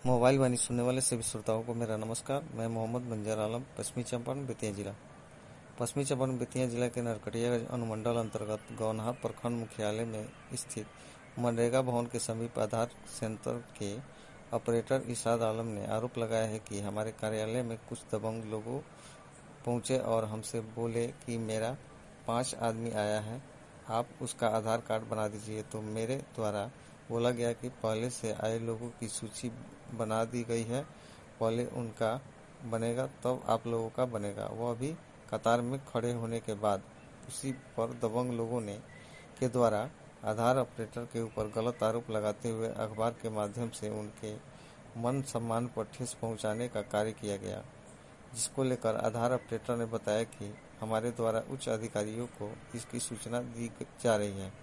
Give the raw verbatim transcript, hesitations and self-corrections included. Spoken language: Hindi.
मोबाइल वाणी सुनने वाले सभी श्रोताओं को मेरा नमस्कार। मैं मोहम्मद मंजर आलम, पश्चिमी चंपारण बेतिया जिला। पश्चिमी चंपारण बेतिया जिला के नरकटियागंज अनुमंडल अंतर्गत गौनहा प्रखंड मुख्यालय में स्थित मनरेगा भवन के समीप आधार सेंटर के ऑपरेटर इरशाद आलम ने आरोप लगाया है कि हमारे कार्यालय में कुछ दबंग लोगों पहुंचे और हमसे बोले कि मेरा पांच आदमी आया है, आप उसका आधार कार्ड बना दीजिए। तो मेरे द्वारा बोला गया कि पहले से आए लोगों की सूची बना दी गई है, पहले उनका बनेगा तब आप लोगों का बनेगा। वह भी कतार में खड़े होने के बाद उसी पर दबंग लोगों ने के द्वारा आधार ऑपरेटर के ऊपर गलत आरोप लगाते हुए अखबार के माध्यम से उनके मन सम्मान पर ठेस पहुंचाने का कार्य किया गया, जिसको लेकर आधार ऑपरेटर ने बताया कि हमारे द्वारा उच्च अधिकारियों को इसकी सूचना दी जा रही है।